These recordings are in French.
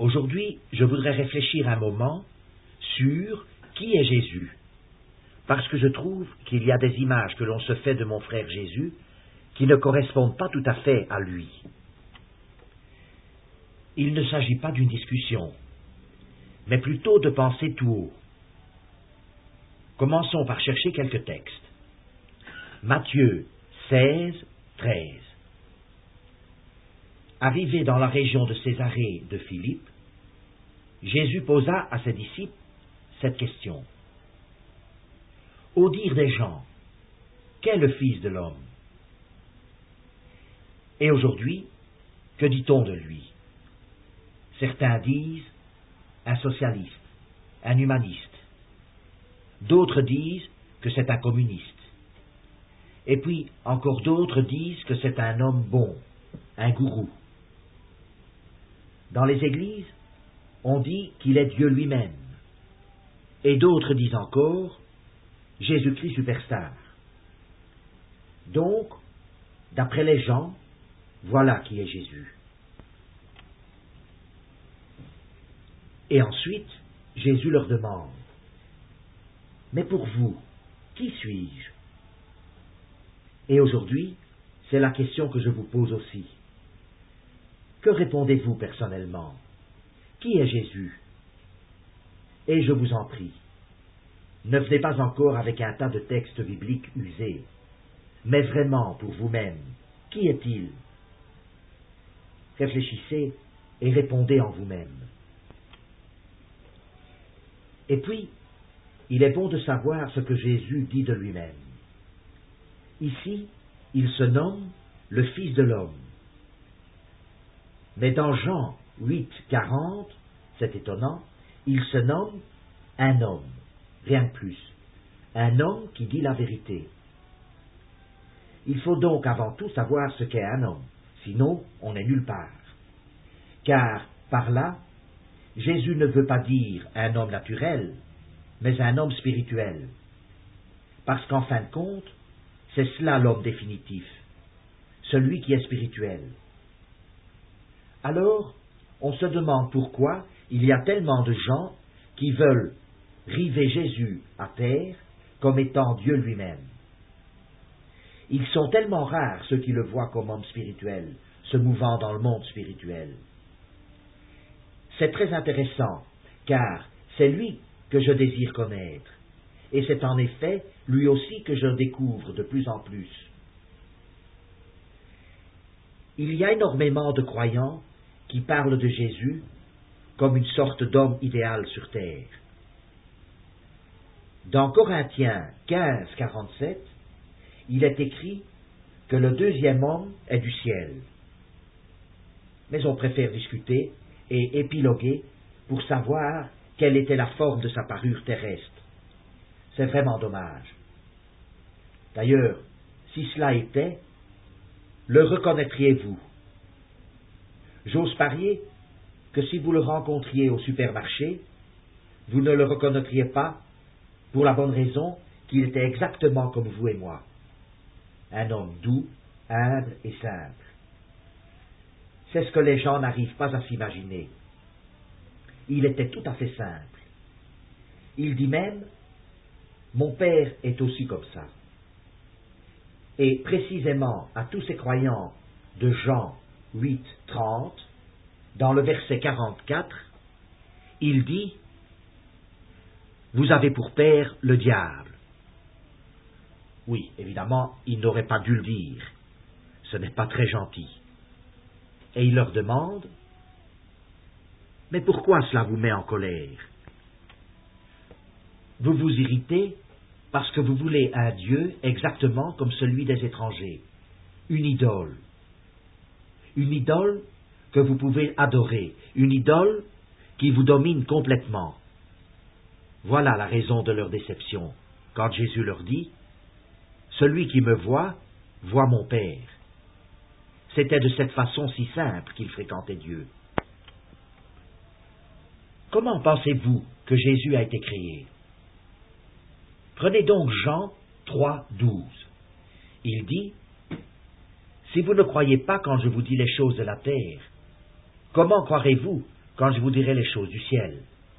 Aujourd'hui, je voudrais réfléchir un moment sur qui est Jésus, parce que je trouve qu'il y a des images que l'on se fait de mon frère Jésus qui ne correspondent pas tout à fait à lui. Il ne s'agit pas d'une discussion, mais plutôt de penser tout haut. Commençons par chercher quelques textes. Matthieu 16, 13. Arrivé dans la région de Césarée de Philippe, Jésus posa à ses disciples cette question. Au dire des gens, qu'est le Fils de l'homme? Et aujourd'hui, que dit-on de lui? Certains disent un socialiste, un humaniste. D'autres disent que c'est un communiste. Et puis, encore d'autres disent que c'est un homme bon, un gourou. Dans les églises, on dit qu'il est Dieu lui-même. Et d'autres disent encore Jésus-Christ superstar. Donc, d'après les gens, voilà qui est Jésus. Et ensuite, Jésus leur demande, mais pour vous, qui suis-je? Et aujourd'hui, c'est la question que je vous pose aussi. Que répondez-vous personnellement? Qui est Jésus? Et je vous en prie, ne venez pas encore avec un tas de textes bibliques usés, mais vraiment pour vous-même, qui est-il? Réfléchissez et répondez en vous-même. Et puis, il est bon de savoir ce que Jésus dit de lui-même. Ici, il se nomme le Fils de l'homme. Mais dans Jean 8, 40, c'est étonnant, il se nomme un homme, rien de plus. Un homme qui dit la vérité. Il faut donc avant tout savoir ce qu'est un homme, sinon on n'est nulle part. Car par là, Jésus ne veut pas dire un homme naturel, mais un homme spirituel. Parce qu'en fin de compte, c'est cela l'homme définitif, celui qui est spirituel. Alors, on se demande pourquoi il y a tellement de gens qui veulent river Jésus à terre comme étant Dieu lui-même. Ils sont tellement rares ceux qui le voient comme homme spirituel, se mouvant dans le monde spirituel. C'est très intéressant, car c'est lui que je désire connaître, et c'est en effet lui aussi que je découvre de plus en plus. Il y a énormément de croyants qui parlent de Jésus comme une sorte d'homme idéal sur terre. Dans Corinthiens 15, 47, il est écrit que le deuxième homme est du ciel. Mais on préfère discuter et épiloguer pour savoir quelle était la forme de sa parure terrestre. C'est vraiment dommage. D'ailleurs, si cela était, le reconnaîtriez-vous? J'ose parier que si vous le rencontriez au supermarché, vous ne le reconnaîtriez pas pour la bonne raison qu'il était exactement comme vous et moi. Un homme doux, humble et simple. C'est ce que les gens n'arrivent pas à s'imaginer. Il était tout à fait simple. Il dit même, mon père est aussi comme ça. Et précisément à tous ces croyants de Jean 8, 30, dans le verset 44, il dit, vous avez pour père le diable. Oui, évidemment, il n'aurait pas dû le dire. Ce n'est pas très gentil. Et il leur demande, mais pourquoi cela vous met en colère? Vous vous irritez parce que vous voulez un Dieu exactement comme celui des étrangers, une idole. Une idole que vous pouvez adorer, une idole qui vous domine complètement. Voilà la raison de leur déception, quand Jésus leur dit, celui qui me voit, voit mon Père. C'était de cette façon si simple qu'il fréquentait Dieu. Comment pensez-vous que Jésus a été créé? Prenez donc Jean 3, 12. Il dit, si vous ne croyez pas quand je vous dis les choses de la terre, comment croirez-vous quand je vous dirai les choses du ciel.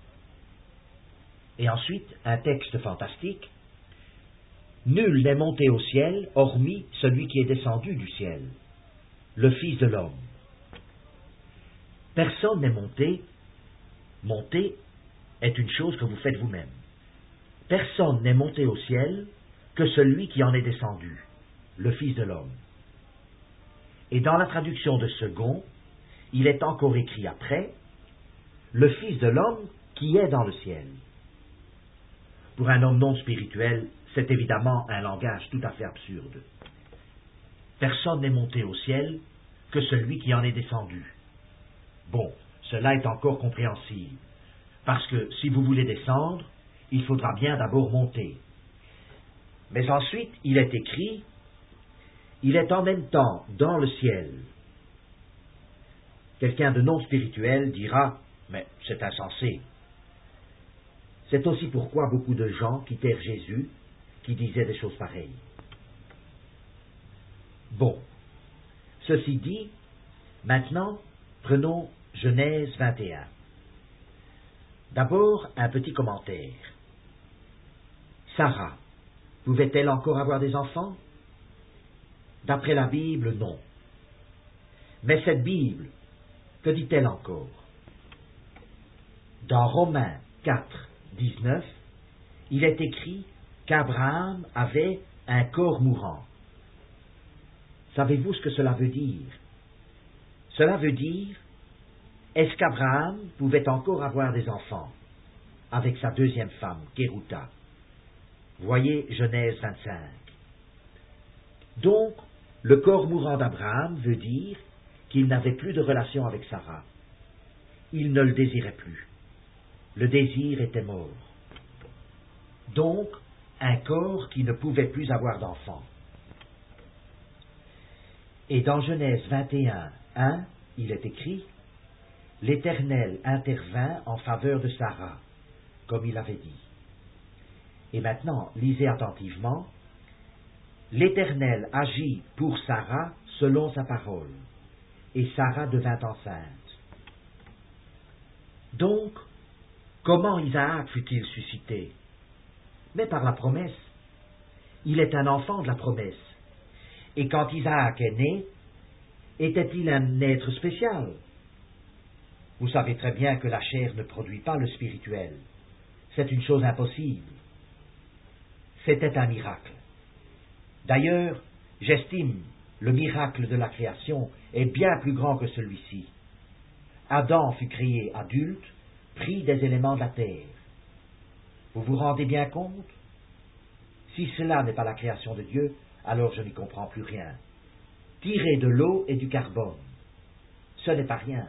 Et ensuite, un texte fantastique. Nul n'est monté au ciel, hormis celui qui est descendu du ciel, le Fils de l'homme. Personne n'est monté. Monter est une chose que vous faites vous-même. Personne n'est monté au ciel que celui qui en est descendu, le Fils de l'homme. Et dans la traduction de second, il est encore écrit après, le Fils de l'homme qui est dans le ciel. Pour un homme non spirituel, c'est évidemment un langage tout à fait absurde. Personne n'est monté au ciel que celui qui en est descendu. Bon, cela est encore compréhensible, parce que si vous voulez descendre, il faudra bien d'abord monter. Mais ensuite, il est écrit, il est en même temps dans le ciel. Quelqu'un de non spirituel dira, mais c'est insensé. C'est aussi pourquoi beaucoup de gens quittèrent Jésus, qui disaient des choses pareilles. Bon, ceci dit, maintenant, prenons Genèse 21. D'abord, un petit commentaire. Sarah, pouvait-elle encore avoir des enfants? D'après la Bible, non. Mais cette Bible, que dit-elle encore? Dans Romains 4, 19, il est écrit qu'Abraham avait un corps mourant. Savez-vous ce que cela veut dire? Cela veut dire, est-ce qu'Abraham pouvait encore avoir des enfants avec sa deuxième femme, Kérouta? Voyez Genèse 25. Donc, le corps mourant d'Abraham veut dire qu'il n'avait plus de relation avec Sarah. Il ne le désirait plus. Le désir était mort. Donc, un corps qui ne pouvait plus avoir d'enfant. Et dans Genèse 21, 1, il est écrit, l'Éternel intervint en faveur de Sarah, comme il avait dit. Et maintenant, lisez attentivement, l'Éternel agit pour Sarah selon sa parole, et Sarah devint enceinte. Donc, comment Isaac fut-il suscité? Mais par la promesse. Il est un enfant de la promesse. Et quand Isaac est né, était-il un être spécial? Vous savez très bien que la chair ne produit pas le spirituel. C'est une chose impossible. C'était un miracle. D'ailleurs, j'estime le miracle de la création est bien plus grand que celui-ci. Adam fut créé adulte, pris des éléments de la terre. Vous vous rendez bien compte? Si cela n'est pas la création de Dieu, alors je n'y comprends plus rien. Tiré de l'eau et du carbone, ce n'est pas rien.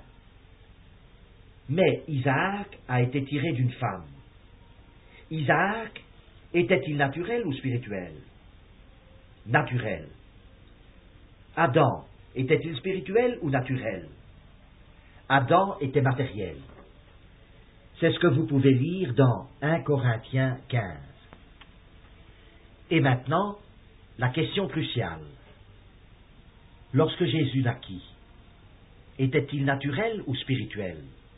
Mais Isaac a été tiré d'une femme. Isaac était-il naturel ou spirituel? Naturel. Adam était-il spirituel ou naturel? Adam était matériel. C'est ce que vous pouvez lire dans 1 Corinthiens 15. Et maintenant, la question cruciale. Lorsque Jésus naquit, était-il naturel ou spirituel?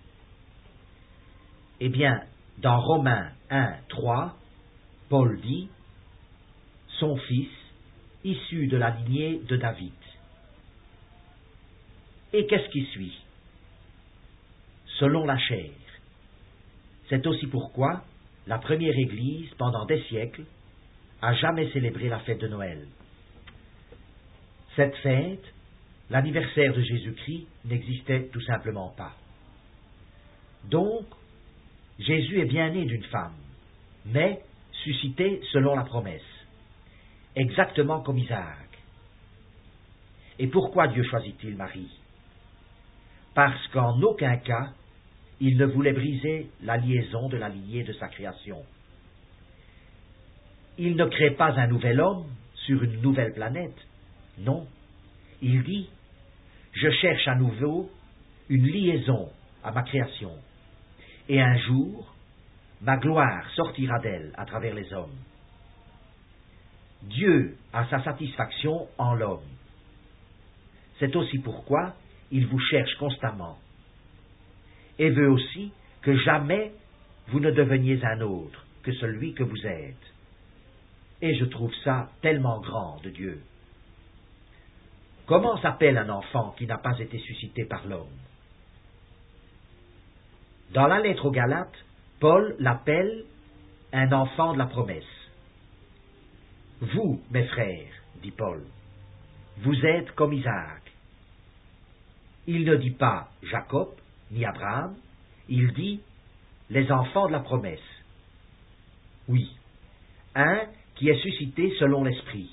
Eh bien, dans Romains 1, 3, Paul dit, son fils, issu de la lignée de David. Et qu'est-ce qui suit? Selon la chair. C'est aussi pourquoi la première Église, pendant des siècles, a jamais célébré la fête de Noël. Cette fête, l'anniversaire de Jésus-Christ, n'existait tout simplement pas. Donc, Jésus est bien né d'une femme, mais suscité selon la promesse, exactement comme Isaac. Et pourquoi Dieu choisit-il Marie? Parce qu'en aucun cas, il ne voulait briser la liaison de la lignée de sa création. Il ne crée pas un nouvel homme sur une nouvelle planète. Non. Il dit, je cherche à nouveau une liaison à ma création. Et un jour, ma gloire sortira d'elle à travers les hommes. Dieu a sa satisfaction en l'homme. C'est aussi pourquoi il vous cherche constamment. et veut aussi que jamais vous ne deveniez un autre que celui que vous êtes. Et je trouve ça tellement grand de Dieu. Comment s'appelle un enfant qui n'a pas été suscité par l'homme? Dans la lettre aux Galates, Paul l'appelle un enfant de la promesse. Vous, mes frères, dit Paul, vous êtes comme Isaac. Il ne dit pas Jacob, ni Abraham, il dit les enfants de la promesse. Oui, un qui est suscité selon l'Esprit.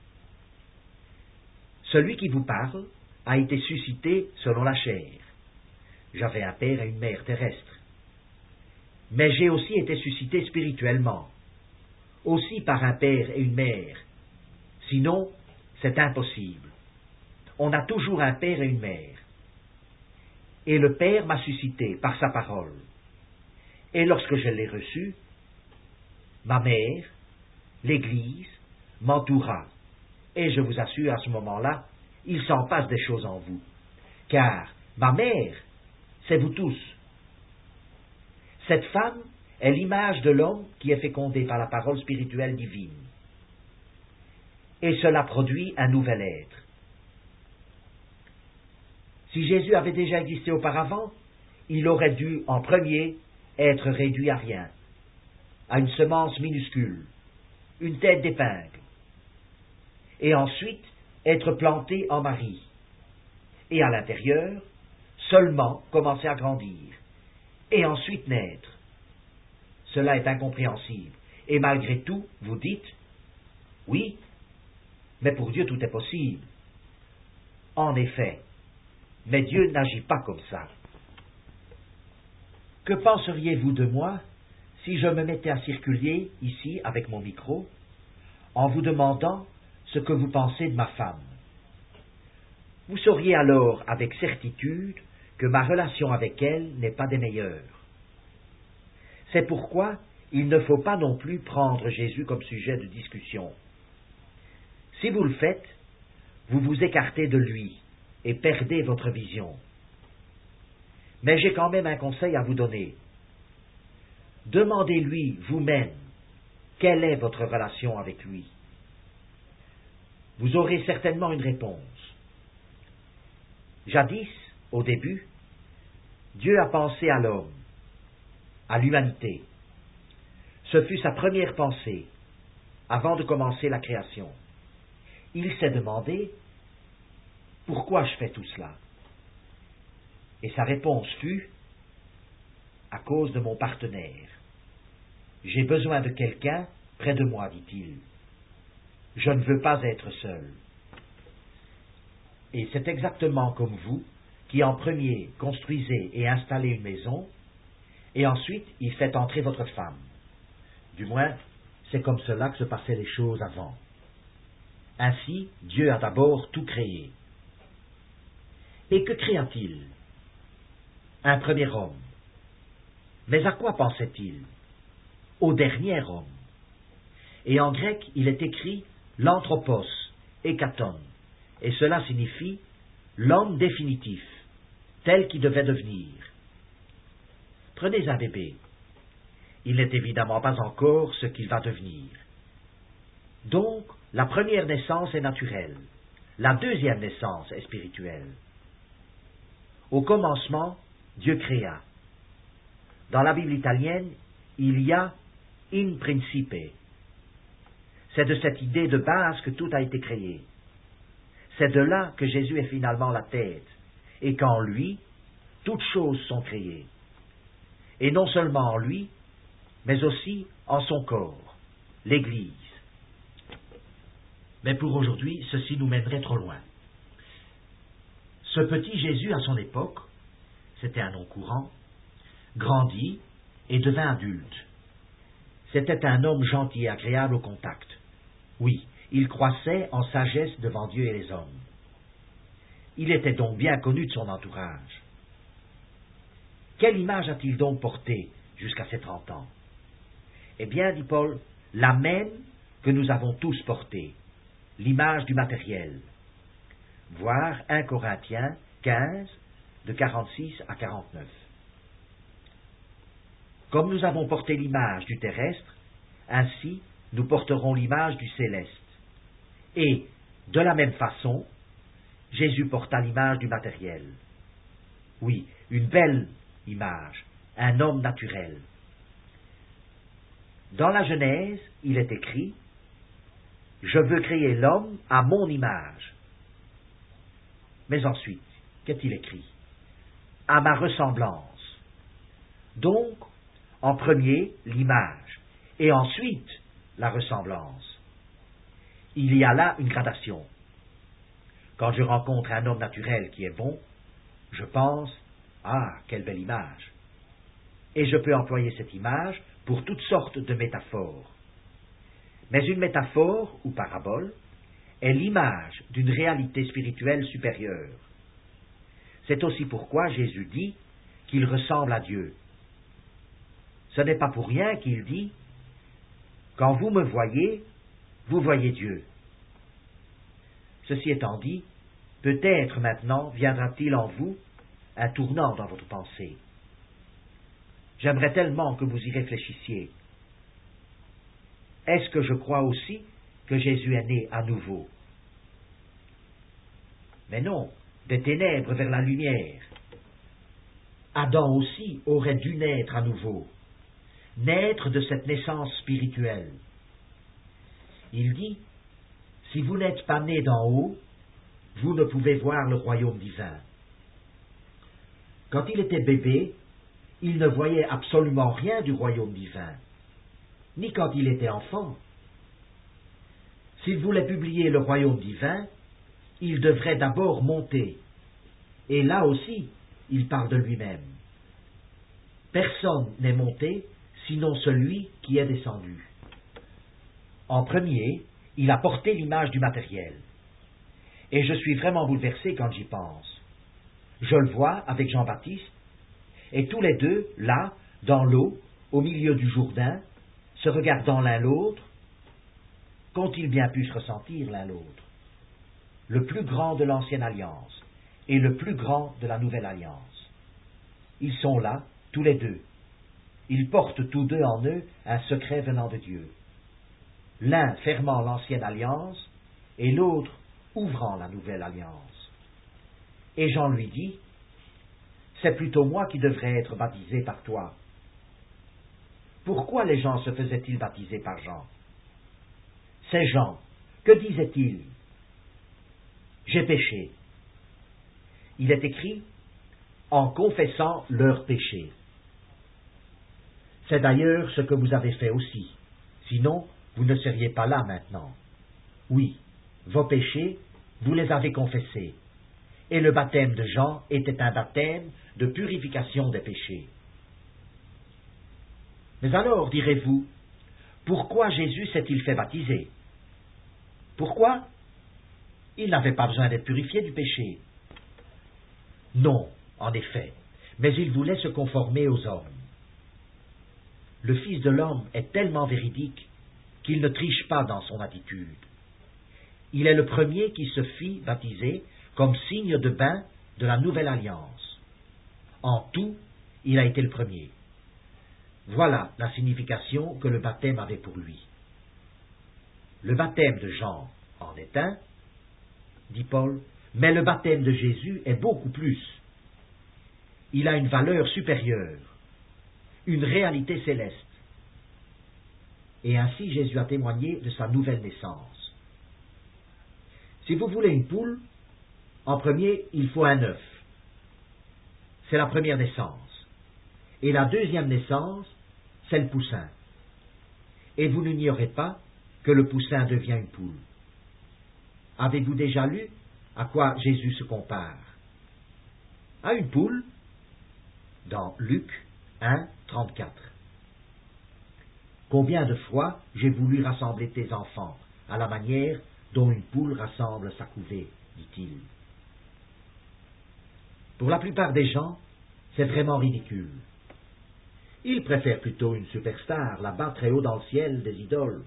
Celui qui vous parle a été suscité selon la chair. J'avais un père et une mère terrestres. Mais j'ai aussi été suscité spirituellement, aussi par un père et une mère. Sinon, c'est impossible. On a toujours un père et une mère. Et le Père m'a suscité par sa parole. Et lorsque je l'ai reçu, ma mère, l'Église, m'entoura. Et je vous assure, à ce moment-là, il s'en passe des choses en vous. Car ma mère, c'est vous tous. Cette femme est l'image de l'homme qui est fécondé par la parole spirituelle divine. Et cela produit un nouvel être. Si Jésus avait déjà existé auparavant, il aurait dû, en premier, être réduit à rien, à une semence minuscule, une tête d'épingle, et ensuite être planté en Marie, et à l'intérieur, seulement commencer à grandir, et ensuite naître. Cela est incompréhensible, et malgré tout, vous dites, oui, mais pour Dieu tout est possible. En effet, mais Dieu n'agit pas comme ça. Que penseriez-vous de moi si je me mettais à circuler ici avec mon micro en vous demandant ce que vous pensez de ma femme? Vous sauriez alors avec certitude que ma relation avec elle n'est pas des meilleures. C'est pourquoi il ne faut pas non plus prendre Jésus comme sujet de discussion. Si vous le faites, vous vous écartez de lui et perdez votre vision. Mais j'ai quand même un conseil à vous donner. Demandez-lui vous-même quelle est votre relation avec lui. Vous aurez certainement une réponse. Jadis, au début, Dieu a pensé à l'homme, à l'humanité. Ce fut sa première pensée, avant de commencer la création. Il s'est demandé, pourquoi je fais tout cela? Et sa réponse fut, à cause de mon partenaire. J'ai besoin de quelqu'un près de moi, dit-il. Je ne veux pas être seul. Et c'est exactement comme vous, qui en premier construisez et installez une maison, et ensuite y faites entrer votre femme. Du moins, c'est comme cela que se passaient les choses avant. Ainsi, Dieu a d'abord tout créé. Et que créa-t-il? Un premier homme. Mais à quoi pensait-il? Au dernier homme. Et en grec, il est écrit l'anthropos, hékaton, et cela signifie l'homme définitif, tel qu'il devait devenir. Prenez un bébé. Il n'est évidemment pas encore ce qu'il va devenir. Donc, la première naissance est naturelle. La deuxième naissance est spirituelle. Au commencement, Dieu créa. Dans la Bible italienne, il y a in principe. C'est de cette idée de base que tout a été créé. C'est de là que Jésus est finalement la tête, et qu'en lui, toutes choses sont créées. Et non seulement en lui, mais aussi en son corps, l'Église. Mais pour aujourd'hui, ceci nous mènerait trop loin. Ce petit Jésus, à son époque, c'était un nom courant, grandit et devint adulte. C'était un homme gentil et agréable au contact. Oui, il croissait en sagesse devant Dieu et les hommes. Il était donc bien connu de son entourage. Quelle image a-t-il donc portée jusqu'à ses 30 ans? Eh bien, dit Paul, la même que nous avons tous portée, l'image du matériel. Voir 1 Corinthiens 15, de 46 à 49. Comme nous avons porté l'image du terrestre, ainsi nous porterons l'image du céleste. Et, de la même façon, Jésus porta l'image du matériel. Oui, une belle image, un homme naturel. Dans la Genèse, il est écrit « Je veux créer l'homme à mon image ». Mais ensuite, qu'est-il écrit? « À ma ressemblance ». Donc, en premier, l'image, et ensuite, la ressemblance. Il y a là une gradation. Quand je rencontre un homme naturel qui est bon, je pense « Ah, quelle belle image !» Et je peux employer cette image pour toutes sortes de métaphores. Mais une métaphore, ou parabole, est l'image d'une réalité spirituelle supérieure. C'est aussi pourquoi Jésus dit qu'il ressemble à Dieu. Ce n'est pas pour rien qu'il dit « Quand vous me voyez, vous voyez Dieu ». Ceci étant dit, peut-être maintenant viendra-t-il en vous un tournant dans votre pensée. J'aimerais tellement que vous y réfléchissiez. Est-ce que je crois aussi que Jésus est né à nouveau? Mais non, des ténèbres vers la lumière. Adam aussi aurait dû naître à nouveau, naître de cette naissance spirituelle. Il dit, si vous n'êtes pas né d'en haut, vous ne pouvez voir le royaume divin. Quand il était bébé, il ne voyait absolument rien du royaume divin, ni quand il était enfant. S'il voulait publier le royaume divin, il devrait d'abord monter. Et là aussi, il parle de lui-même. Personne n'est monté, sinon celui qui est descendu. En premier, il a porté l'image du matériel. Et je suis vraiment bouleversé quand j'y pense. Je le vois avec Jean-Baptiste, et tous les deux, là, dans l'eau, au milieu du Jourdain, se regardant l'un l'autre, qu'ont-ils bien pu se ressentir l'un l'autre? Le plus grand de l'ancienne alliance et le plus grand de la nouvelle alliance. Ils sont là, tous les deux. Ils portent tous deux en eux un secret venant de Dieu. L'un fermant l'ancienne alliance et l'autre ouvrant la nouvelle alliance. Et Jean lui dit, c'est plutôt moi qui devrais être baptisé par toi. Pourquoi les gens se faisaient-ils baptiser par Jean? C'est Jean. Que disait-il? J'ai péché. Il est écrit, en confessant leurs péchés. C'est d'ailleurs ce que vous avez fait aussi. Sinon, vous ne seriez pas là maintenant. Oui, vos péchés, vous les avez confessés. Et le baptême de Jean était un baptême de purification des péchés. Mais alors, direz-vous, pourquoi Jésus s'est-il fait baptiser? Pourquoi? Il n'avait pas besoin d'être purifié du péché. Non, en effet, mais il voulait se conformer aux hommes. Le Fils de l'homme est tellement véridique qu'il ne triche pas dans son attitude. Il est le premier qui se fit baptiser comme signe de bain de la nouvelle alliance. En tout, il a été le premier. Voilà la signification que le baptême avait pour lui. Le baptême de Jean en est un, dit Paul, mais le baptême de Jésus est beaucoup plus. Il a une valeur supérieure, une réalité céleste. Et ainsi Jésus a témoigné de sa nouvelle naissance. Si vous voulez une poule, en premier, il faut un œuf. C'est la première naissance. Et la deuxième naissance, c'est le poussin. Et vous n'ignorez pas que le poussin devient une poule. Avez-vous déjà lu à quoi Jésus se compare? À une poule, dans Luc 1, 34. Combien de fois j'ai voulu rassembler tes enfants à la manière dont une poule rassemble sa couvée, dit-il. Pour la plupart des gens, c'est vraiment ridicule. Ils préfèrent plutôt une superstar, là-bas très haut dans le ciel des idoles.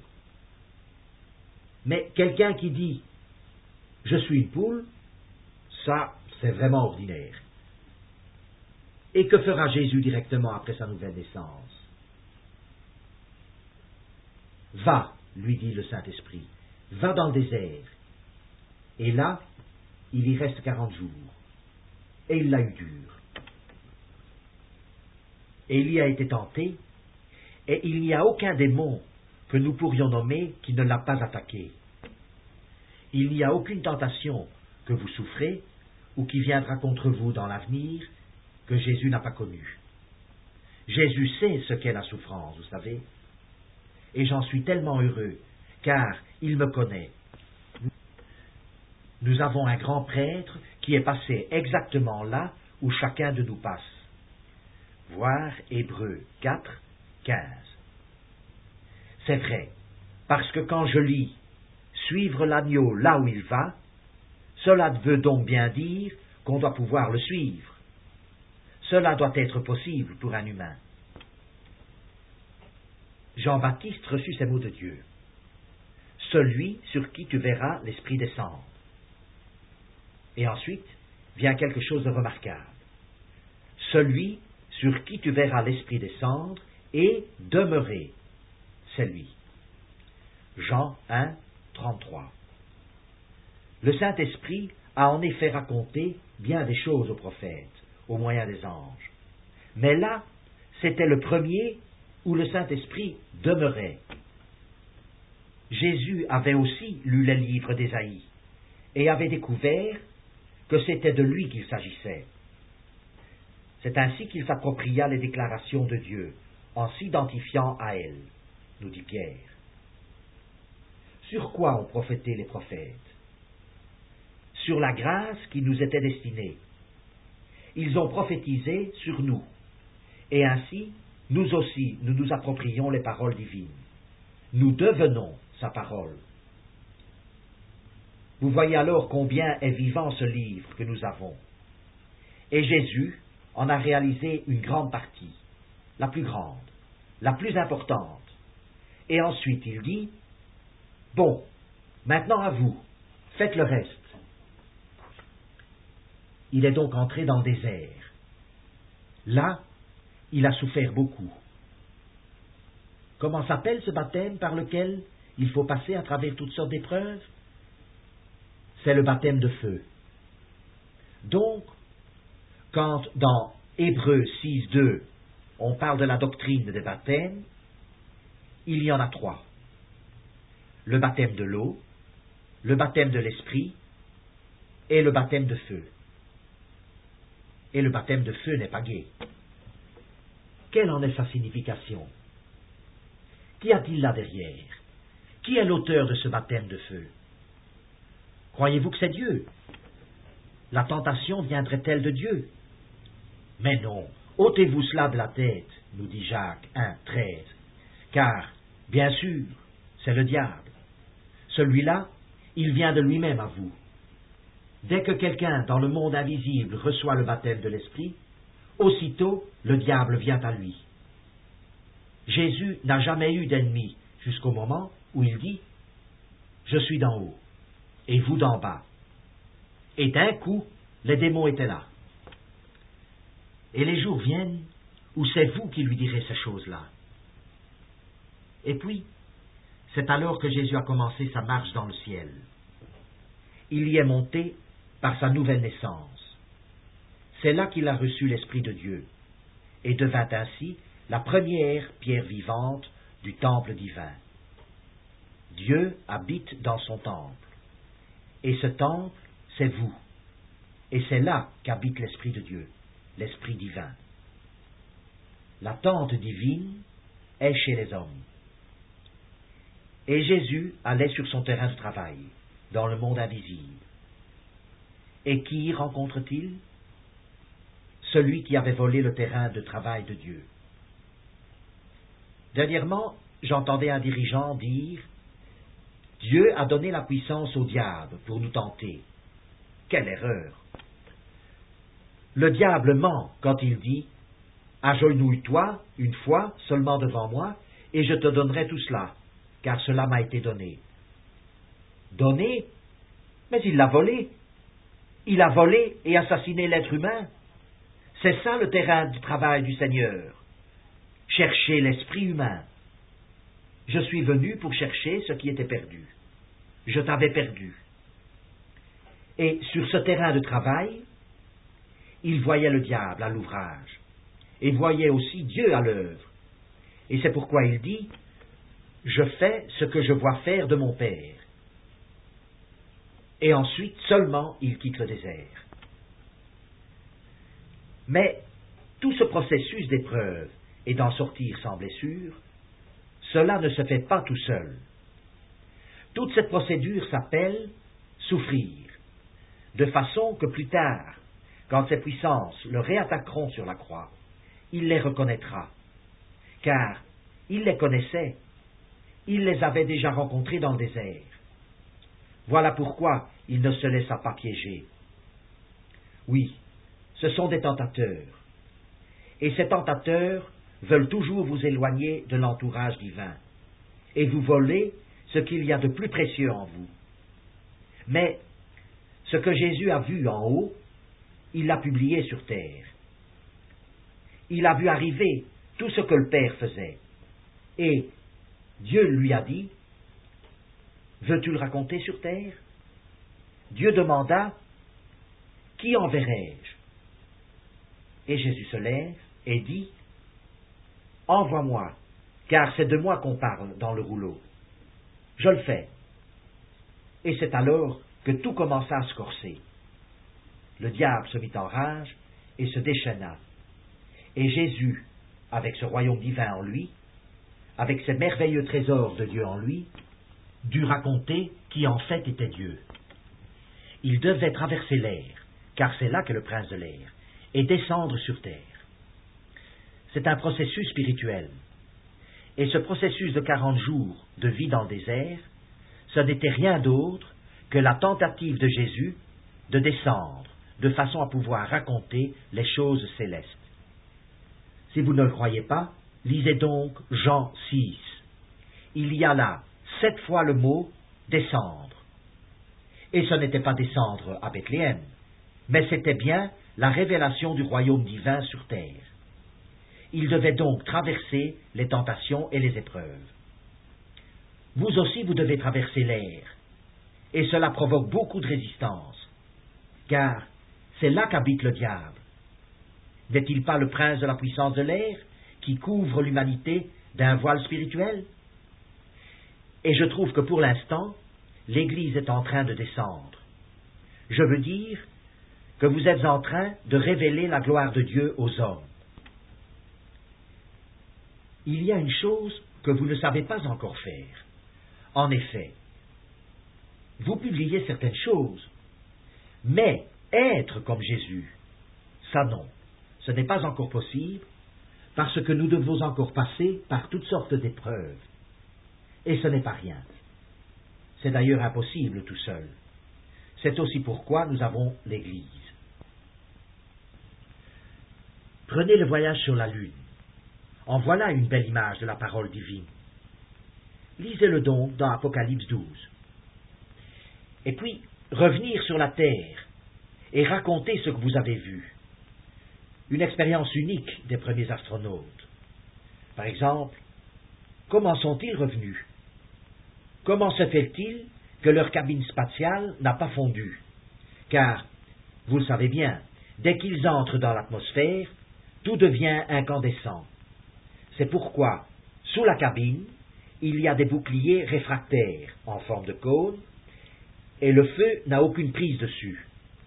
Mais quelqu'un qui dit « je suis une poule », ça, c'est vraiment ordinaire. Et que fera Jésus directement après sa nouvelle naissance? Va, lui dit le Saint-Esprit, va dans le désert. Et là, il y reste 40 jours. Et il l'a eu dur. Et il y a été tenté, et il n'y a aucun démon que nous pourrions nommer qui ne l'a pas attaqué. Il n'y a aucune tentation que vous souffrez ou qui viendra contre vous dans l'avenir que Jésus n'a pas connue. Jésus sait ce qu'est la souffrance, vous savez, et j'en suis tellement heureux, car il me connaît. Nous avons un grand prêtre qui est passé exactement là où chacun de nous passe. Voir Hébreux 4, 15. C'est vrai, parce que quand je lis « suivre l'agneau là où il va », cela veut donc bien dire qu'on doit pouvoir le suivre. Cela doit être possible pour un humain. Jean-Baptiste reçut ces mots de Dieu. « Celui sur qui tu verras l'Esprit descendre ». Et ensuite vient quelque chose de remarquable. « Celui sur qui tu verras l'Esprit descendre et demeurer ». C'est lui. Jean 1, 33. Le Saint-Esprit a en effet raconté bien des choses aux prophètes, au moyen des anges. Mais là, c'était le premier où le Saint-Esprit demeurait. Jésus avait aussi lu les livres d'Ésaïe et avait découvert que c'était de lui qu'il s'agissait. C'est ainsi qu'il s'appropria les déclarations de Dieu, en s'identifiant à elles, nous dit Pierre. Sur quoi ont prophété les prophètes? Sur la grâce qui nous était destinée. Ils ont prophétisé sur nous, et ainsi, nous aussi, nous nous approprions les paroles divines. Nous devenons sa parole. Vous voyez alors combien est vivant ce livre que nous avons. Et Jésus en a réalisé une grande partie, la plus grande, la plus importante. Et ensuite il dit, « Bon, maintenant à vous, faites le reste. » Il est donc entré dans le désert. Là, il a souffert beaucoup. Comment s'appelle ce baptême par lequel il faut passer à travers toutes sortes d'épreuves? C'est le baptême de feu. Donc, quand dans Hébreux 6, 2, on parle de la doctrine des baptêmes, il y en a 3. Le baptême de l'eau, le baptême de l'esprit et le baptême de feu. Et le baptême de feu n'est pas gai. Quelle en est sa signification? Qu'y a-t-il là derrière? Qui est l'auteur de ce baptême de feu? Croyez-vous que c'est Dieu? La tentation viendrait-elle de Dieu? Mais non, ôtez-vous cela de la tête, nous dit Jacques 1, 13, car, bien sûr, c'est le diable. Celui-là, il vient de lui-même à vous. Dès que quelqu'un dans le monde invisible reçoit le baptême de l'Esprit, aussitôt le diable vient à lui. Jésus n'a jamais eu d'ennemi jusqu'au moment où il dit « Je suis d'en haut et vous d'en bas ». Et d'un coup, les démons étaient là. Et les jours viennent où c'est vous qui lui direz ces choses-là. Et puis, c'est alors que Jésus a commencé sa marche dans le ciel. Il y est monté par sa nouvelle naissance. C'est là qu'il a reçu l'Esprit de Dieu et devint ainsi la première pierre vivante du temple divin. Dieu habite dans son temple. Et ce temple, c'est vous. Et c'est là qu'habite l'Esprit de Dieu, l'Esprit divin. La tente divine est chez les hommes. Et Jésus allait sur son terrain de travail, dans le monde invisible. Et qui rencontre-t-il? Celui qui avait volé le terrain de travail de Dieu. Dernièrement, j'entendais un dirigeant dire « Dieu a donné la puissance au diable pour nous tenter. » Quelle erreur! Le diable ment quand il dit « Agenouille-toi une fois seulement devant moi, et je te donnerai tout cela, car cela m'a été donné. » Donné? Mais il l'a volé. Il a volé et assassiné l'être humain. C'est ça le terrain du travail du Seigneur. Chercher l'esprit humain. Je suis venu pour chercher ce qui était perdu. Je t'avais perdu. Et sur ce terrain de travail, il voyait le diable à l'ouvrage, et voyait aussi Dieu à l'œuvre. Et c'est pourquoi il dit, « Je fais ce que je vois faire de mon Père. » Et ensuite seulement il quitte le désert. Mais tout ce processus d'épreuve et d'en sortir sans blessure, cela ne se fait pas tout seul. Toute cette procédure s'appelle souffrir, de façon que plus tard, quand ses puissances le réattaqueront sur la croix, il les reconnaîtra, car il les connaissait, il les avait déjà rencontrés dans le désert. Voilà pourquoi il ne se laissa pas piéger. Oui, ce sont des tentateurs, et ces tentateurs veulent toujours vous éloigner de l'entourage divin, et vous voler ce qu'il y a de plus précieux en vous. Mais ce que Jésus a vu en haut, il l'a publié sur terre. Il a vu arriver tout ce que le Père faisait, et Dieu lui a dit, « Veux-tu le raconter sur terre ?» Dieu demanda, « Qui enverrai-je » Et Jésus se lève et dit, « Envoie-moi, car c'est de moi qu'on parle dans le rouleau. » Je le fais. Et c'est alors que tout commença à se corser. Le diable se mit en rage et se déchaîna. Et Jésus, avec ce royaume divin en lui, avec ces merveilleux trésors de Dieu en lui, dut raconter qui en fait était Dieu. Il devait traverser l'air, car c'est là qu'est le prince de l'air, et descendre sur terre. C'est un processus spirituel. Et ce processus de 40 jours de vie dans le désert, ce n'était rien d'autre que la tentative de Jésus de descendre, de façon à pouvoir raconter les choses célestes. Si vous ne le croyez pas, lisez donc Jean 6. Il y a là 7 fois le mot « descendre ». Et ce n'était pas descendre à Bethléem, mais c'était bien la révélation du royaume divin sur terre. Il devait donc traverser les tentations et les épreuves. Vous aussi, vous devez traverser l'air, et cela provoque beaucoup de résistance, car c'est là qu'habite le diable. N'est-il pas le prince de la puissance de l'air qui couvre l'humanité d'un voile spirituel? Et je trouve que pour l'instant, l'Église est en train de descendre. Je veux dire que vous êtes en train de révéler la gloire de Dieu aux hommes. Il y a une chose que vous ne savez pas encore faire. En effet, vous publiez certaines choses, mais être comme Jésus, ça non, ce n'est pas encore possible, parce que nous devons encore passer par toutes sortes d'épreuves. Et ce n'est pas rien. C'est d'ailleurs impossible tout seul. C'est aussi pourquoi nous avons l'Église. Prenez le voyage sur la Lune. En voilà une belle image de la parole divine. Lisez-le donc dans Apocalypse 12. Et puis, revenir sur la terre et raconter ce que vous avez vu. Une expérience unique des premiers astronautes. Par exemple, comment sont-ils revenus? Comment se fait-il que leur cabine spatiale n'a pas fondu? Car, vous le savez bien, dès qu'ils entrent dans l'atmosphère, tout devient incandescent. C'est pourquoi, sous la cabine, il y a des boucliers réfractaires en forme de cône, et le feu n'a aucune prise dessus.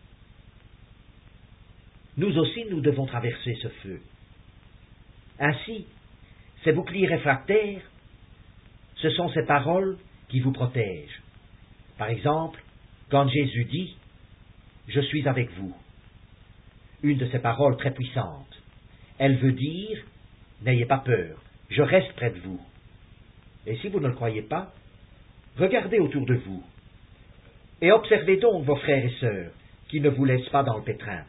Nous aussi, nous devons traverser ce feu. Ainsi, ces boucliers réfractaires, ce sont ces paroles qui vous protègent. Par exemple, quand Jésus dit « Je suis avec vous », une de ces paroles très puissantes, elle veut dire « N'ayez pas peur, je reste près de vous ». Et si vous ne le croyez pas, regardez autour de vous et observez donc vos frères et sœurs qui ne vous laissent pas dans le pétrin.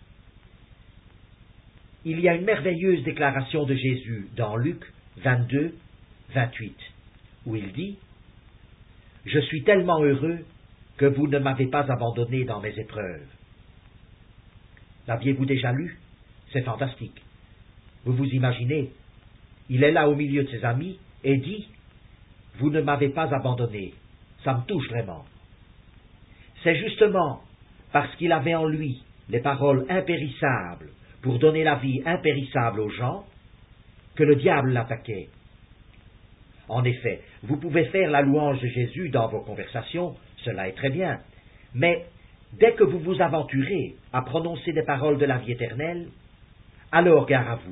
Il y a une merveilleuse déclaration de Jésus dans Luc 22, 28, où il dit « Je suis tellement heureux que vous ne m'avez pas abandonné dans mes épreuves. » L'aviez-vous déjà lu? C'est fantastique. Vous vous imaginez, il est là au milieu de ses amis et dit vous ne m'avez pas abandonné. Ça me touche vraiment. C'est justement parce qu'il avait en lui les paroles impérissables pour donner la vie impérissable aux gens que le diable l'attaquait. En effet, vous pouvez faire la louange de Jésus dans vos conversations, cela est très bien, mais dès que vous vous aventurez à prononcer des paroles de la vie éternelle, alors gare à vous.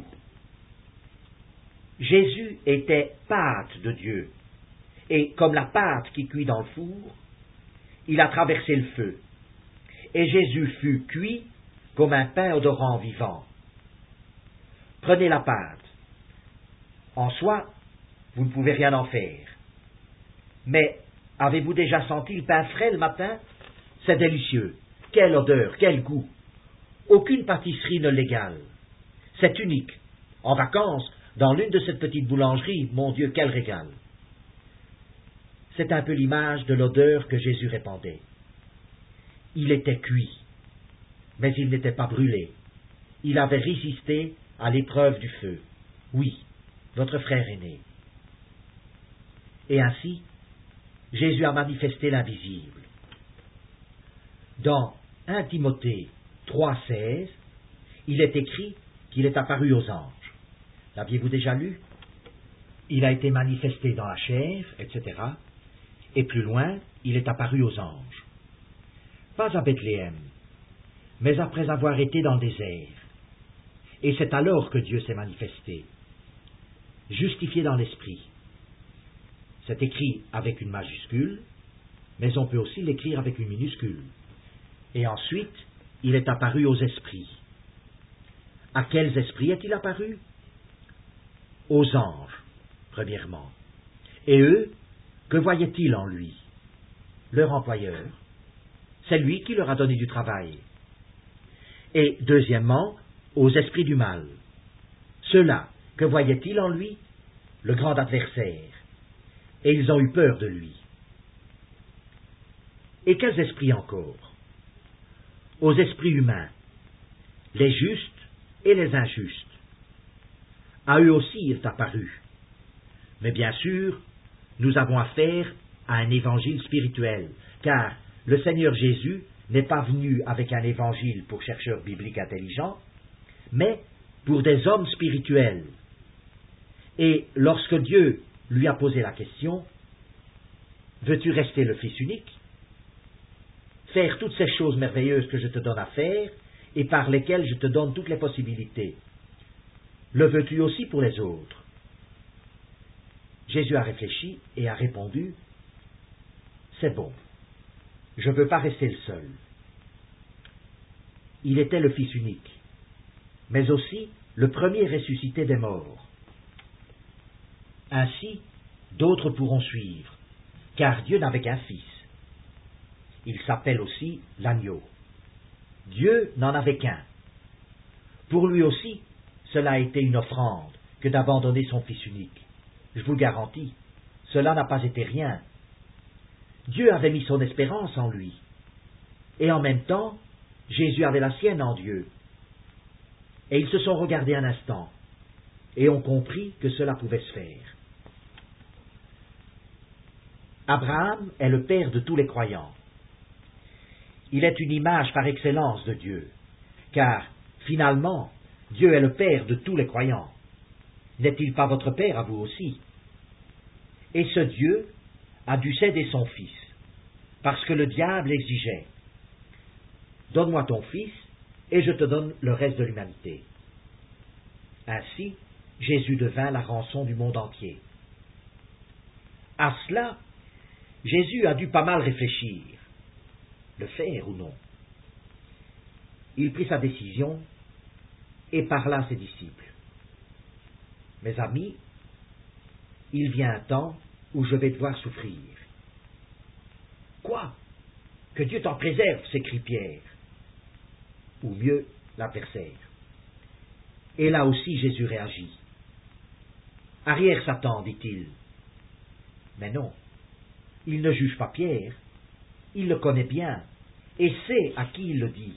Jésus était pâte de Dieu, et comme la pâte qui cuit dans le four, il a traversé le feu, et Jésus fut cuit comme un pain odorant vivant. Prenez la pâte. En soi, vous ne pouvez rien en faire. Mais avez-vous déjà senti le pain frais le matin? C'est délicieux. Quelle odeur, quel goût. Aucune pâtisserie ne l'égale. C'est unique. En vacances, dans l'une de ces petites boulangeries, mon Dieu, quel régal. C'est un peu l'image de l'odeur que Jésus répandait. Il était cuit, mais il n'était pas brûlé. Il avait résisté à l'épreuve du feu. Oui, votre frère aîné. Et ainsi, Jésus a manifesté l'invisible. Dans 1 Timothée 3,16, il est écrit qu'il est apparu aux anges. L'aviez-vous déjà lu? Il a été manifesté dans la chair, etc. Et plus loin, il est apparu aux anges. Pas à Bethléem, mais après avoir été dans le désert. Et c'est alors que Dieu s'est manifesté, justifié dans l'esprit. C'est écrit avec une majuscule, mais on peut aussi l'écrire avec une minuscule. Et ensuite, il est apparu aux esprits. À quels esprits est-il apparu? Aux anges, premièrement. Et eux, que voyaient-ils en lui? Leur employeur. C'est lui qui leur a donné du travail. Et deuxièmement, aux esprits du mal. Ceux-là, que voyaient-ils en lui? Le grand adversaire. Et ils ont eu peur de lui. Et quels esprits encore? Aux esprits humains, les justes et les injustes. À eux aussi il est apparu. Mais bien sûr, nous avons affaire à un évangile spirituel, car le Seigneur Jésus n'est pas venu avec un évangile pour chercheurs bibliques intelligents, mais pour des hommes spirituels. Et lorsque Dieu lui a posé la question, « Veux-tu rester le Fils unique? Faire toutes ces choses merveilleuses que je te donne à faire et par lesquelles je te donne toutes les possibilités. Le veux-tu aussi pour les autres? » Jésus a réfléchi et a répondu, « C'est bon, je ne veux pas rester le seul. » Il était le Fils unique, mais aussi le premier ressuscité des morts. Ainsi, d'autres pourront suivre, car Dieu n'avait qu'un Fils. Il s'appelle aussi l'agneau. Dieu n'en avait qu'un. Pour lui aussi, cela a été une offrande que d'abandonner son Fils unique. Je vous le garantis, cela n'a pas été rien. Dieu avait mis son espérance en lui. Et en même temps, Jésus avait la sienne en Dieu. Et ils se sont regardés un instant, et ont compris que cela pouvait se faire. Abraham est le père de tous les croyants. Il est une image par excellence de Dieu, car, finalement, Dieu est le père de tous les croyants. N'est-il pas votre père à vous aussi? Et ce Dieu a dû céder son Fils, parce que le diable exigeait. Donne-moi ton Fils, et je te donne le reste de l'humanité. Ainsi, Jésus devint la rançon du monde entier. À cela, Jésus a dû pas mal réfléchir. Le faire ou non? Il prit sa décision et parla à ses disciples. Mes amis, il vient un temps où je vais devoir souffrir. Quoi? Que Dieu t'en préserve, s'écrie Pierre. Ou mieux, l'adversaire. Et là aussi Jésus réagit. Arrière Satan, dit-il. Mais non, il ne juge pas Pierre. Il le connaît bien et sait à qui il le dit.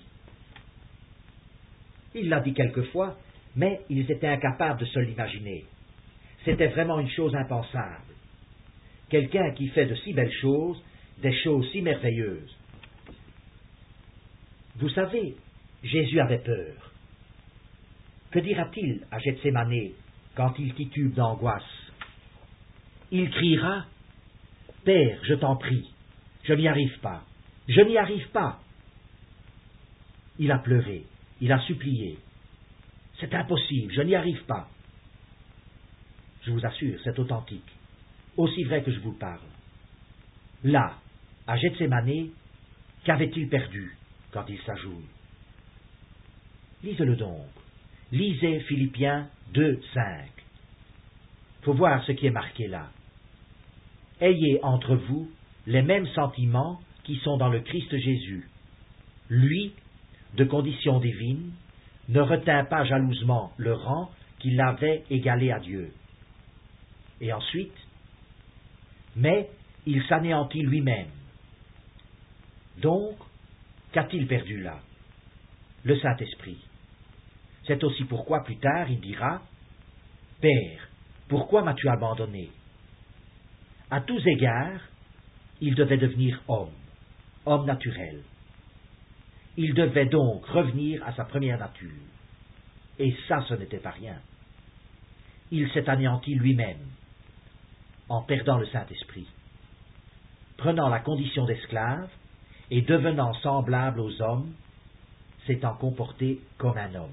Il l'a dit quelquefois, mais ils étaient incapables de se l'imaginer. C'était vraiment une chose impensable. quelqu'un qui fait de si belles choses, des choses si merveilleuses. Vous savez, Jésus avait peur. Que dira-t-il à Gethsémanée quand il titube d'angoisse? Il criera, « Père, je t'en prie, je n'y arrive pas, je n'y arrive pas. » Il a pleuré, il a supplié. « C'est impossible, je n'y arrive pas. » Je vous assure, c'est authentique, aussi vrai que je vous parle. Là, à Gethsémanée, qu'avait-il perdu quand il s'ajoute? Lisez-le donc. Lisez Philippiens 2, 5. Faut voir ce qui est marqué là. Ayez entre vous les mêmes sentiments qui sont dans le Christ Jésus. Lui, de condition divine, ne retint pas jalousement le rang qui l'avait égalé à Dieu. Et ensuite, mais il s'anéantit lui-même. Donc, qu'a-t-il perdu là? Le Saint-Esprit. C'est aussi pourquoi plus tard il dira, « Père, pourquoi m'as-tu abandonné ?» À tous égards, il devait devenir homme naturel. Il devait donc revenir à sa première nature. Et ça, ce n'était pas rien. Il s'est anéanti lui-même, en perdant le Saint-Esprit, prenant la condition d'esclave et devenant semblable aux hommes, s'étant comporté comme un homme.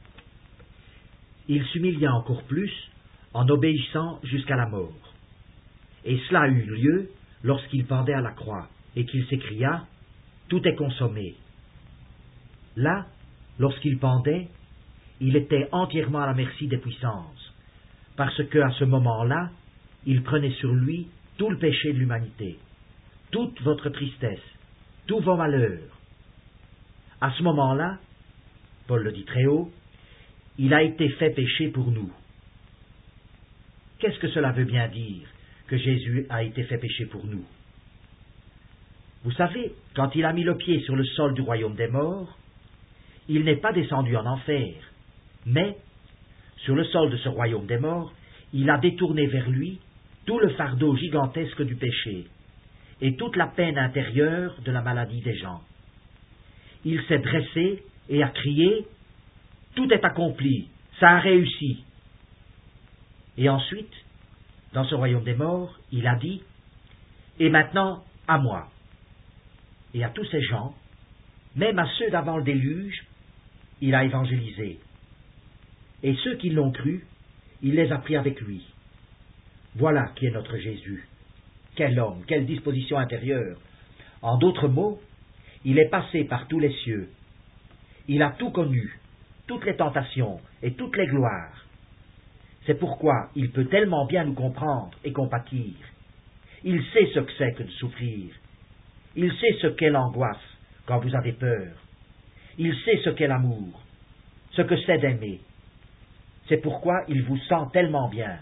Il s'humilia encore plus en obéissant jusqu'à la mort. Et cela eut lieu lorsqu'il pendait à la croix et qu'il s'écria « Tout est consommé ». Là, lorsqu'il pendait, il était entièrement à la merci des puissances, parce qu'à ce moment-là, il prenait sur lui tout le péché de l'humanité, toute votre tristesse, tous vos malheurs. À ce moment-là, Paul le dit très haut, il a été fait péché pour nous. Qu'est-ce que cela veut bien dire, que Jésus a été fait péché pour nous? Vous savez, quand il a mis le pied sur le sol du royaume des morts, il n'est pas descendu en enfer, mais, sur le sol de ce royaume des morts, il a détourné vers lui tout le fardeau gigantesque du péché et toute la peine intérieure de la maladie des gens. Il s'est dressé et a crié « Tout est accompli, ça a réussi !» Et ensuite, dans ce royaume des morts, il a dit « Et maintenant, à moi !» Et à tous ces gens, même à ceux d'avant le déluge, il a évangélisé. Et ceux qui l'ont cru, il les a pris avec lui. Voilà qui est notre Jésus. Quel homme, quelle disposition intérieure. En d'autres mots, il est passé par tous les cieux. Il a tout connu, toutes les tentations et toutes les gloires. C'est pourquoi il peut tellement bien nous comprendre et compatir. Il sait ce que c'est que de souffrir. Il sait ce qu'est l'angoisse quand vous avez peur. Il sait ce qu'est l'amour, ce que c'est d'aimer. C'est pourquoi il vous sent tellement bien.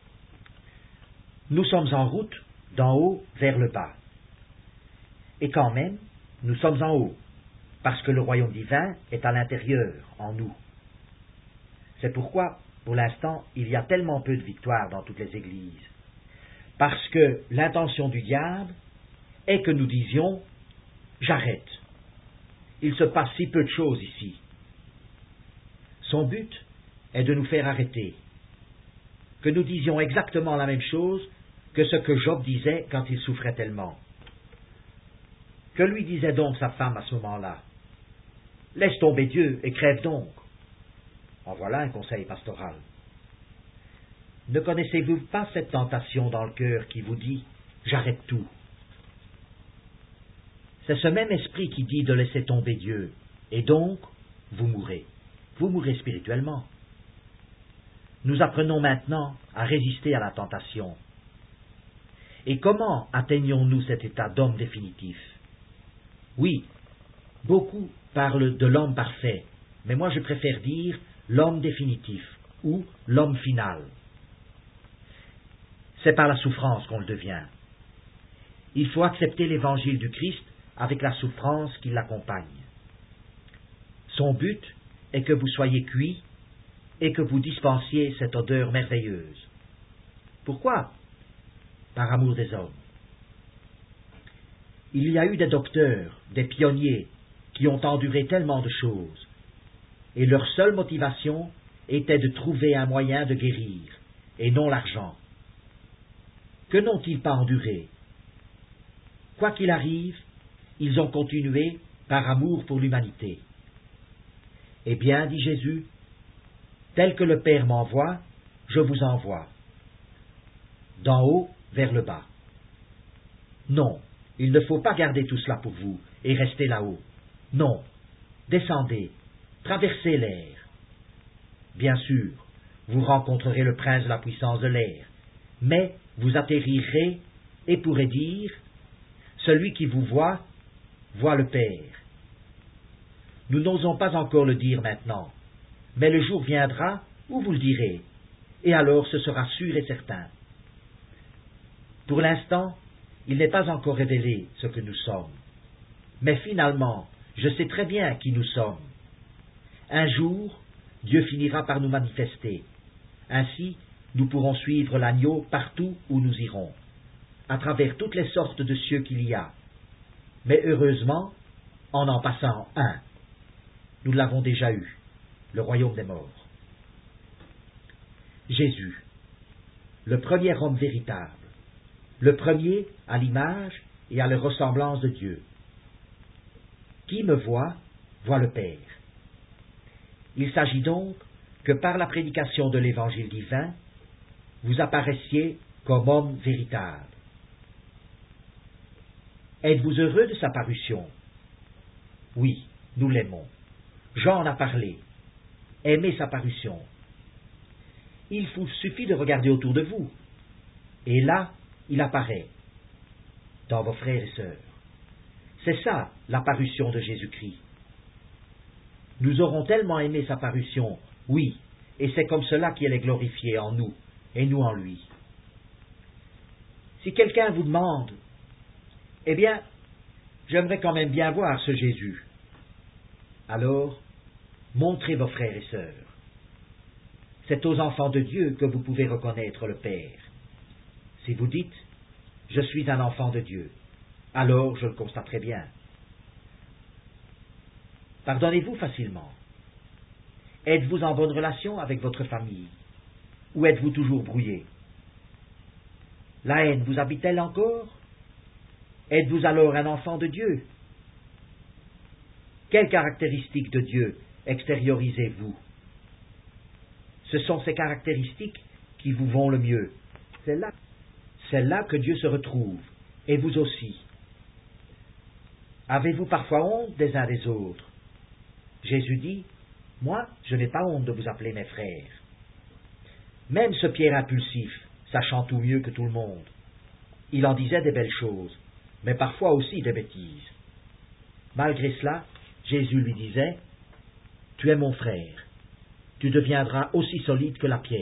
Nous sommes en route d'en haut vers le bas. Et quand même, nous sommes en haut, parce que le royaume divin est à l'intérieur, en nous. C'est pourquoi, pour l'instant, il y a tellement peu de victoires dans toutes les églises. Parce que l'intention du diable est que nous disions « j'arrête ». Il se passe si peu de choses ici. Son but est de nous faire arrêter, que nous disions exactement la même chose que ce que Job disait quand il souffrait tellement. Que lui disait donc sa femme à ce moment-là? Laisse tomber Dieu et crève donc. En voilà un conseil pastoral. Ne connaissez-vous pas cette tentation dans le cœur qui vous dit « j'arrête tout ». C'est ce même esprit qui dit de laisser tomber Dieu, et donc, vous mourrez. Vous mourrez spirituellement. Nous apprenons maintenant à résister à la tentation. Et comment atteignons-nous cet état d'homme définitif? Oui, beaucoup parlent de l'homme parfait, mais moi je préfère dire l'homme définitif, ou l'homme final. C'est par la souffrance qu'on le devient. Il faut accepter l'évangile du Christ avec la souffrance qui l'accompagne. Son but est que vous soyez cuits et que vous dispensiez cette odeur merveilleuse. Pourquoi? par amour des hommes. Il y a eu des docteurs, des pionniers, qui ont enduré tellement de choses, et leur seule motivation était de trouver un moyen de guérir, et non l'argent. Que n'ont-ils pas enduré? Quoi qu'il arrive, ils ont continué par amour pour l'humanité. Eh bien, dit Jésus, tel que le Père m'envoie, je vous envoie. D'en haut vers le bas. Non, il ne faut pas garder tout cela pour vous et rester là-haut. Non, descendez, traversez l'air. Bien sûr, vous rencontrerez le prince de la puissance de l'air, mais vous atterrirez et pourrez dire, celui qui vous voit le Père. Nous n'osons pas encore le dire maintenant, mais le jour viendra où vous le direz, et alors ce sera sûr et certain. Pour l'instant, il n'est pas encore révélé ce que nous sommes, mais finalement, je sais très bien qui nous sommes. Un jour, Dieu finira par nous manifester. Ainsi, nous pourrons suivre l'agneau partout où nous irons, à travers toutes les sortes de cieux qu'il y a. Mais heureusement, en passant un. Nous l'avons déjà eu, le royaume des morts. Jésus, le premier homme véritable, le premier à l'image et à la ressemblance de Dieu. Qui me voit le Père. Il s'agit donc que par la prédication de l'évangile divin, vous apparaissiez comme homme véritable. Êtes-vous heureux de sa parution? Oui, nous l'aimons. Jean en a parlé. Aimez sa parution. Il vous suffit de regarder autour de vous. Et là, il apparaît, dans vos frères et sœurs. C'est ça, l'apparition de Jésus-Christ. Nous aurons tellement aimé sa parution, oui, et c'est comme cela qu'il est glorifié en nous, et nous en lui. Si quelqu'un vous demande, eh bien, j'aimerais quand même bien voir ce Jésus, alors, montrez vos frères et sœurs. C'est aux enfants de Dieu que vous pouvez reconnaître le Père. Si vous dites, je suis un enfant de Dieu, alors je le constaterai bien. Pardonnez-vous facilement? Êtes-vous en bonne relation avec votre famille? Ou êtes-vous toujours brouillé? La haine vous habite-t-elle encore? Êtes-vous alors un enfant de Dieu? Quelles caractéristiques de Dieu extériorisez-vous? Ce sont ces caractéristiques qui vous vont le mieux. C'est là que Dieu se retrouve, et vous aussi. Avez-vous parfois honte des uns des autres? Jésus dit, « Moi, je n'ai pas honte de vous appeler mes frères. » Même ce Pierre impulsif, sachant tout mieux que tout le monde, il en disait des belles choses, mais parfois aussi des bêtises. Malgré cela, Jésus lui disait, « Tu es mon frère, tu deviendras aussi solide que la pierre. »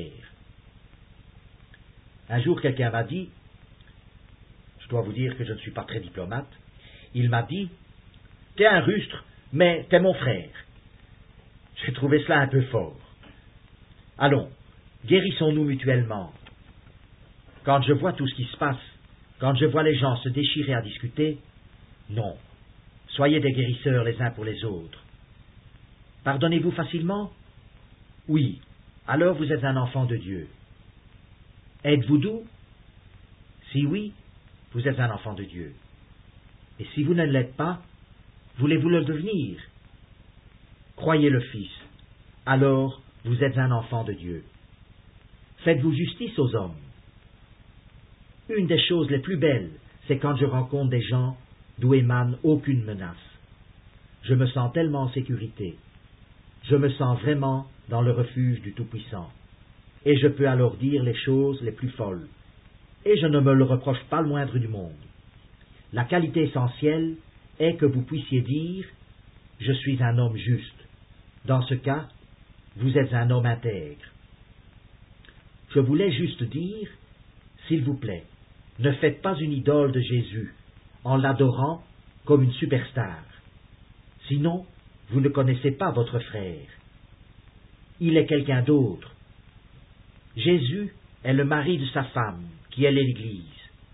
Un jour, quelqu'un m'a dit, je dois vous dire que je ne suis pas très diplomate, il m'a dit, « T'es un rustre, mais t'es mon frère. » J'ai trouvé cela un peu fort. Allons, guérissons-nous mutuellement. Quand je vois tout ce qui se passe, quand je vois les gens se déchirer à discuter, non, soyez des guérisseurs les uns pour les autres. Pardonnez-vous facilement? Oui, alors vous êtes un enfant de Dieu. Êtes-vous doux? Si oui, vous êtes un enfant de Dieu. Et si vous ne l'êtes pas, voulez-vous le devenir? Croyez le Fils, alors vous êtes un enfant de Dieu. Faites-vous justice aux hommes. Une des choses les plus belles, c'est quand je rencontre des gens d'où émane aucune menace. Je me sens tellement en sécurité. Je me sens vraiment dans le refuge du Tout-Puissant. Et je peux alors dire les choses les plus folles. Et je ne me le reproche pas le moindre du monde. La qualité essentielle est que vous puissiez dire « Je suis un homme juste ». Dans ce cas, vous êtes un homme intègre. Je voulais juste dire, s'il vous plaît, ne faites pas une idole de Jésus en l'adorant comme une superstar. Sinon, vous ne connaissez pas votre frère. Il est quelqu'un d'autre. Jésus est le mari de sa femme, qui est l'Église.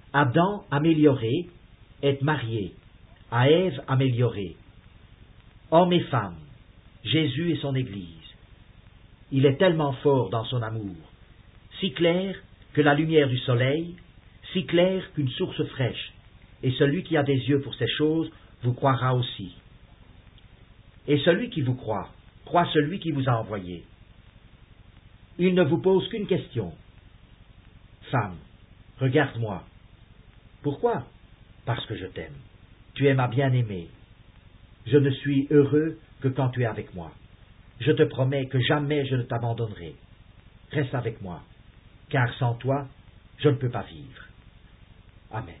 Adam amélioré est marié à Ève améliorée. Hommes et femmes, Jésus et son Église. Il est tellement fort dans son amour, si clair que la lumière du soleil, si clair qu'une source fraîche, et celui qui a des yeux pour ces choses vous croira aussi. Et celui qui vous croit celui qui vous a envoyé. Il ne vous pose qu'une question. Femme, regarde-moi. Pourquoi? Parce que je t'aime. Tu es ma bien-aimée. Je ne suis heureux que quand tu es avec moi. Je te promets que jamais je ne t'abandonnerai. Reste avec moi, car sans toi, je ne peux pas vivre. Amen.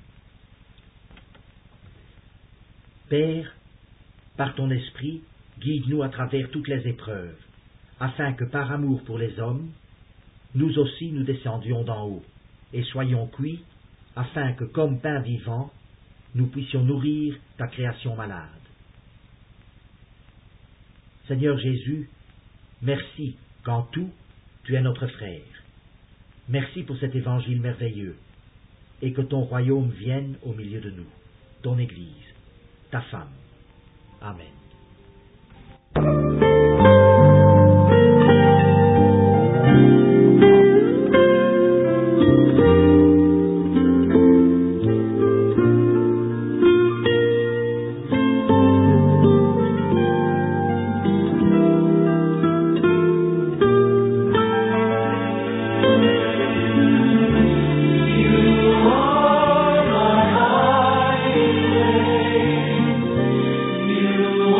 Père, par ton esprit, guide-nous à travers toutes les épreuves, afin que par amour pour les hommes, nous aussi nous descendions d'en haut, et soyons cuits, afin que comme pain vivant, nous puissions nourrir ta création malade. Seigneur Jésus, merci qu'en tout, tu es notre frère. Merci pour cet évangile merveilleux, et que ton royaume vienne au milieu de nous, ton Église, ta femme. Amen. You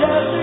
love